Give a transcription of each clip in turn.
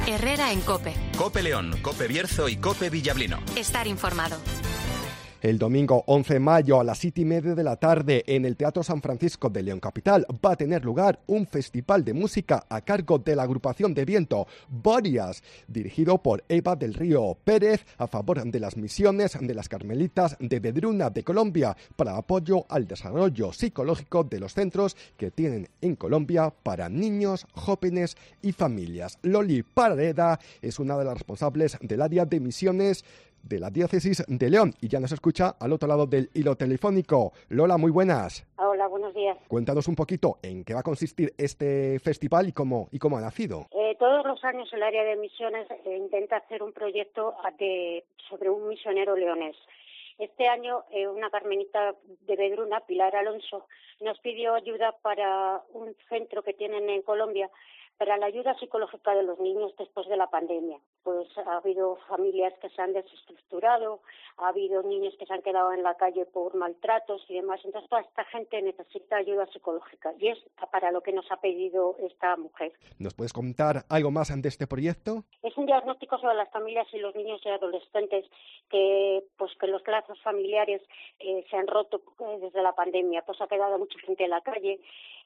Herrera en COPE. COPE León, COPE Bierzo y COPE Villablino. Estar informado. El domingo 11 de mayo a las 7:30 de la tarde en el Teatro San Francisco de León Capital va a tener lugar un festival de música a cargo de la agrupación de viento Boreas, dirigido por Eva del Río Pérez a favor de las misiones de las Carmelitas de Vedruna de Colombia para apoyo al desarrollo psicológico de los centros que tienen en Colombia para niños, jóvenes y familias. Loli Pareda es una de las responsables del área de misiones de la Diócesis de León y ya nos escucha al otro lado del hilo telefónico. Lola, muy buenas. Hola, buenos días. Cuéntanos un poquito en qué va a consistir este festival y cómo ha nacido. Todos los años el área de misiones intenta hacer un proyecto sobre un misionero leonés. Este año una carmelita de Vedruna, Pilar Alonso, nos pidió ayuda para un centro que tienen en Colombia para la ayuda psicológica de los niños después de la pandemia. Pues ha habido familias que se han desestructurado, ha habido niños que se han quedado en la calle por maltratos y demás. Entonces toda esta gente necesita ayuda psicológica y es para lo que nos ha pedido esta mujer. ¿Nos puedes contar algo más de este proyecto? Es un diagnóstico sobre las familias y los niños y adolescentes que los lazos familiares se han roto desde la pandemia. Pues ha quedado mucha gente en la calle.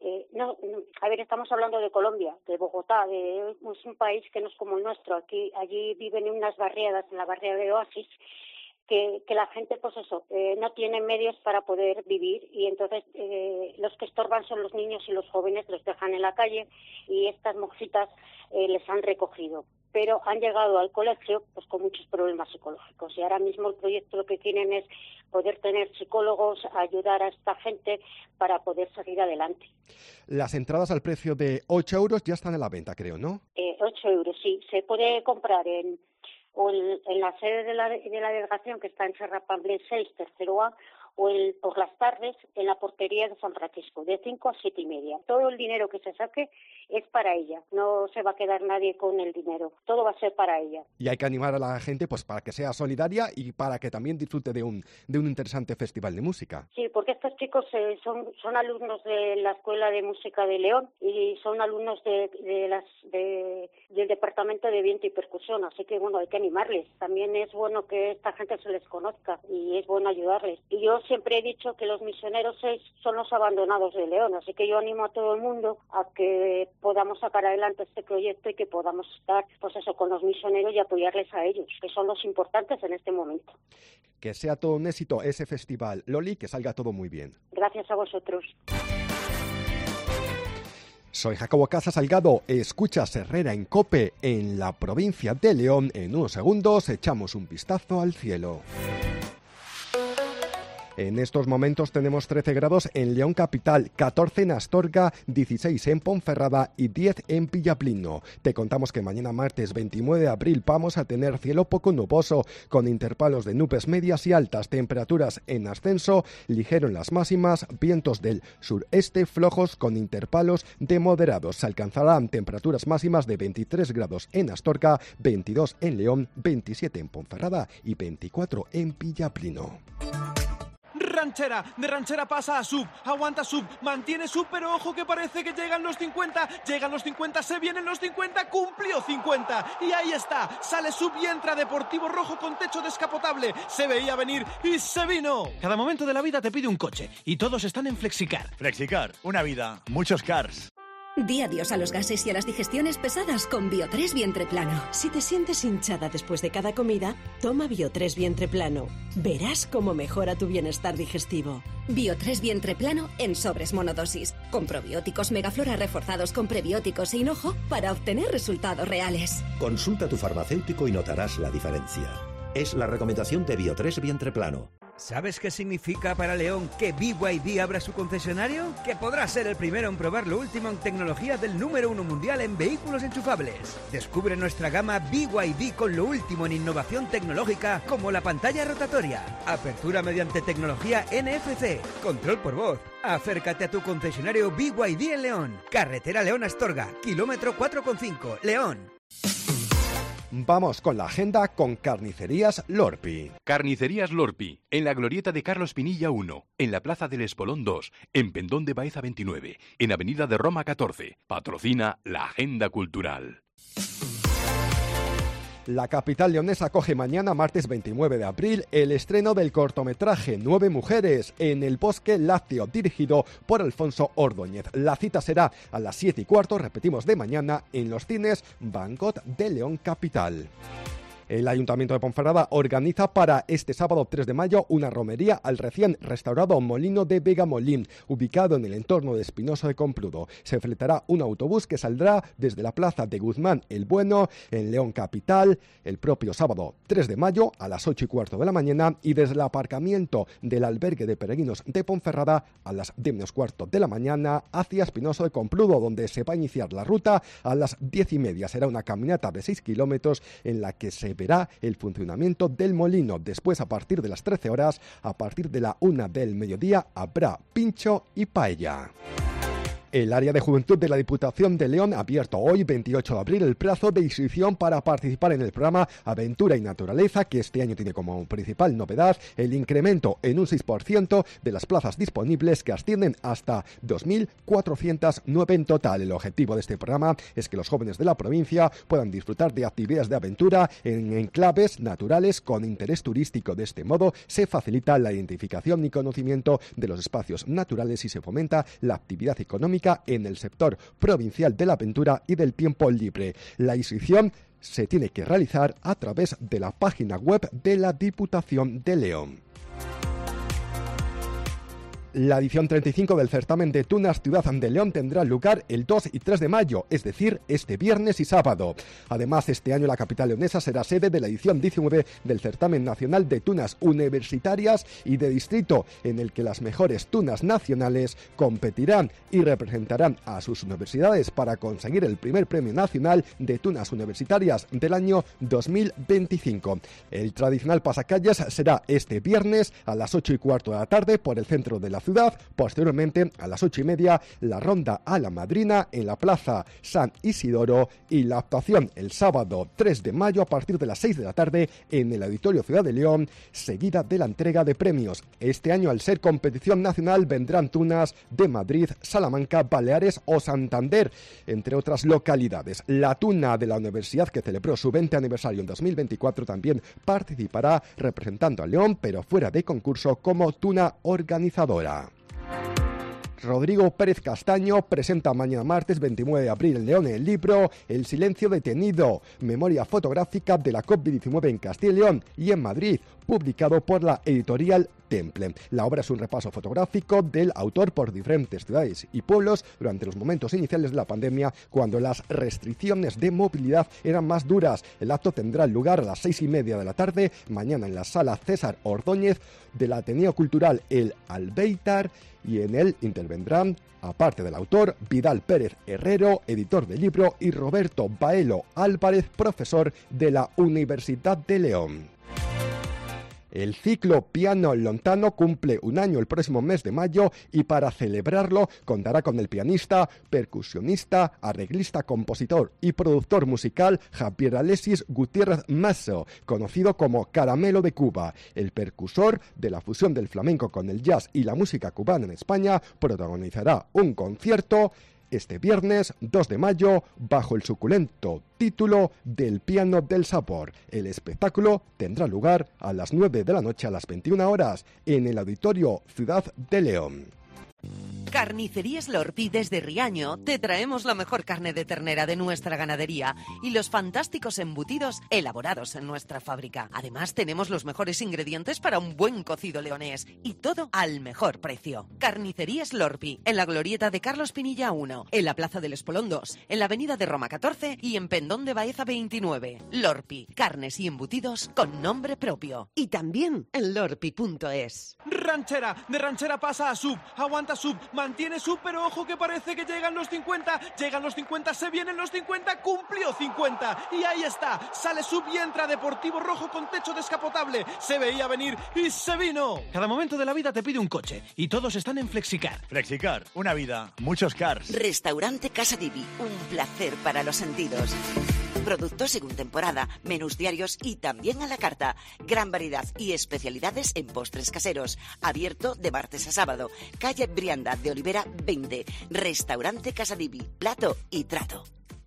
Estamos hablando de Colombia, de Bogotá, es un país que no es como el nuestro. Allí viven en unas barriadas, en la barriada de Oasis, que la gente, no tiene medios para poder vivir y entonces los que estorban son los niños y los jóvenes, los dejan en la calle y estas monjitas les han recogido. Pero han llegado al colegio pues con muchos problemas psicológicos y ahora mismo el proyecto lo que quieren es poder tener psicólogos, ayudar a esta gente para poder seguir adelante. Las entradas al precio de 8 euros ya están a la venta, creo, ¿no? 8 euros, sí. Se puede comprar en la sede de la delegación que está en Serra Pamblén 6, tercero A, o por las tardes en la portería de San Francisco, de 5 a 7:30. Todo el dinero que se saque es para ella, no se va a quedar nadie con el dinero, todo va a ser para ella. Y hay que animar a la gente pues para que sea solidaria y para que también disfrute de un interesante festival de música. Sí, porque estos chicos son alumnos de la Escuela de Música de León y son alumnos del Departamento de Viento y Percusión, así que hay que animarles. También es bueno que esta gente se les conozca y es bueno ayudarles. Y yo siempre he dicho que los misioneros son los abandonados de León, así que yo animo a todo el mundo a que podamos sacar adelante este proyecto y que podamos estar con los misioneros y apoyarles a ellos, que son los importantes en este momento. Que sea todo un éxito ese festival. Loli, que salga todo muy bien. Gracias a vosotros. Soy Jacobo Casa Salgado, escuchas Herrera en COPE en la provincia de León. En unos segundos echamos un vistazo al cielo. En estos momentos tenemos 13 grados en León Capital, 14 en Astorga, 16 en Ponferrada y 10 en Villablino. Te contamos que mañana martes 29 de abril vamos a tener cielo poco nuboso, con intervalos de nubes medias y altas, temperaturas en ascenso, ligero en las máximas, vientos del sureste flojos con intervalos de moderados. Se alcanzarán temperaturas máximas de 23 grados en Astorga, 22 en León, 27 en Ponferrada y 24 en Villablino. Ranchera, de ranchera pasa a sub, aguanta sub, mantiene sub, pero ojo que parece que llegan los 50, se vienen los 50, cumplió 50, y ahí está, sale sub y entra Deportivo Rojo con techo descapotable, se veía venir y se vino. Cada momento de la vida te pide un coche, y todos están en Flexicar. Flexicar, una vida, muchos cars. Di adiós a los gases y a las digestiones pesadas con Bio3 Vientre Plano. Si te sientes hinchada después de cada comida, toma Bio3 Vientre Plano. Verás cómo mejora tu bienestar digestivo. Bio3 Vientre Plano en sobres monodosis, con probióticos Megaflora reforzados con prebióticos e hinojo para obtener resultados reales. Consulta a tu farmacéutico y notarás la diferencia. Es la recomendación de Bio3 Vientre Plano. ¿Sabes qué significa para León que BYD abra su concesionario? Que podrá ser el primero en probar lo último en tecnología del número 1 mundial en vehículos enchufables. Descubre nuestra gama BYD con lo último en innovación tecnológica como la pantalla rotatoria, apertura mediante tecnología NFC, control por voz. Acércate a tu concesionario BYD en León. Carretera León-Astorga, kilómetro 4,5, León. Vamos con la agenda con Carnicerías Lorpi. Carnicerías Lorpi, en la glorieta de Carlos Pinilla 1, en la Plaza del Espolón 2, en Pendón de Baeza 29, en Avenida de Roma 14. Patrocina la Agenda Cultural. La capital leonesa acoge mañana, martes 29 de abril, el estreno del cortometraje 9 mujeres en el Bosque Lácteo, dirigido por Alfonso Ordóñez. La cita será a las 7:15, repetimos, de mañana, en los cines Van Gogh de León Capital. El Ayuntamiento de Ponferrada organiza para este sábado 3 de mayo una romería al recién restaurado Molino de Vegamolín, ubicado en el entorno de Espinoso de Compludo. Se fletará un autobús que saldrá desde la plaza de Guzmán el Bueno, en León Capital, el propio sábado 3 de mayo a las 8:15 de la mañana, y desde el aparcamiento del albergue de peregrinos de Ponferrada a las 10:15 de la mañana hacia Espinoso de Compludo, donde se va a iniciar la ruta a las 10:30. Será una caminata de 6 kilómetros en la que se verá el funcionamiento del molino. Después, a partir de las 13 horas, a partir de la 1 del mediodía, habrá pincho y paella. El área de juventud de la Diputación de León ha abierto hoy, 28 de abril, el plazo de inscripción para participar en el programa Aventura y Naturaleza, que este año tiene como principal novedad el incremento en un 6% de las plazas disponibles, que ascienden hasta 2.409 en total. El objetivo de este programa es que los jóvenes de la provincia puedan disfrutar de actividades de aventura en enclaves naturales con interés turístico. De este modo se facilita la identificación y conocimiento de los espacios naturales y se fomenta la actividad económica en el sector provincial de la aventura y del tiempo libre. La inscripción se tiene que realizar a través de la página web de la Diputación de León. La edición 35 del certamen de Tunas Ciudad de León tendrá lugar el 2 y 3 de mayo, es decir, este viernes y sábado. Además, este año la capital leonesa será sede de la edición 19 del certamen nacional de tunas universitarias y de distrito, en el que las mejores tunas nacionales competirán y representarán a sus universidades para conseguir el primer premio nacional de tunas universitarias del año 2025. El tradicional pasacalles será este viernes a las 8:15 de la tarde por el centro de la ciudad. Posteriormente, a las 8:30, la ronda a la madrina en la plaza San Isidoro, y la actuación el sábado 3 de mayo a partir de las 6 de la tarde en el Auditorio Ciudad de León, seguida de la entrega de premios. Este año, al ser competición nacional, vendrán tunas de Madrid, Salamanca, Baleares o Santander, entre otras localidades. La tuna de la universidad, que celebró su 20 aniversario en 2024, también participará representando a León, pero fuera de concurso, como tuna organizadora. Rodrigo Pérez Castaño presenta mañana martes 29 de abril en León el libro El silencio detenido, memoria fotográfica de la COVID-19 en Castilla y León y en Madrid, publicado por la editorial Temple. La obra es un repaso fotográfico del autor por diferentes ciudades y pueblos durante los momentos iniciales de la pandemia, cuando las restricciones de movilidad eran más duras. El acto tendrá lugar a las 6:30 de la tarde, mañana, en la sala César Ordóñez del Ateneo Cultural El Albéitar, y en él intervendrán, aparte del autor, Vidal Pérez Herrero, editor del libro, y Roberto Baelo Álvarez, profesor de la Universidad de León. El ciclo Piano Lontano cumple un año el próximo mes de mayo, y para celebrarlo contará con el pianista, percusionista, arreglista, compositor y productor musical Javier Alexis Gutiérrez Masso, conocido como Caramelo de Cuba. El percusor de la fusión del flamenco con el jazz y la música cubana en España protagonizará un concierto este viernes 2 de mayo bajo el suculento título del Piano del Sabor. El espectáculo tendrá lugar a las 9 de la noche a las 21 horas en el Auditorio Ciudad de León. Carnicerías Lorpi desde Riaño te traemos la mejor carne de ternera de nuestra ganadería y los fantásticos embutidos elaborados en nuestra fábrica. Además, tenemos los mejores ingredientes para un buen cocido leonés y todo al mejor precio. Carnicerías Lorpi, en la glorieta de Carlos Pinilla 1, en la Plaza del Espolón 2, en la Avenida de Roma 14 y en Pendón de Baeza 29. Lorpi, carnes y embutidos con nombre propio. Y también en lorpi.es. Ranchera, de ranchera pasa a sub, aguanta sub, mantiene sub, pero ojo que parece que llegan los 50, se vienen los 50, cumplió 50, y ahí está, sale sub y entra Deportivo Rojo con techo descapotable, se veía venir y se vino. Cada momento de la vida te pide un coche, y todos están en Flexicar. Flexicar, una vida, muchos cars. Restaurante Casa Divi, un placer para los sentidos. Productos según temporada, menús diarios y también a la carta. Gran variedad y especialidades en postres caseros. Abierto de martes a sábado. Calle Brianda de Olivera 20. Restaurante Casa Divi. Plato y trato.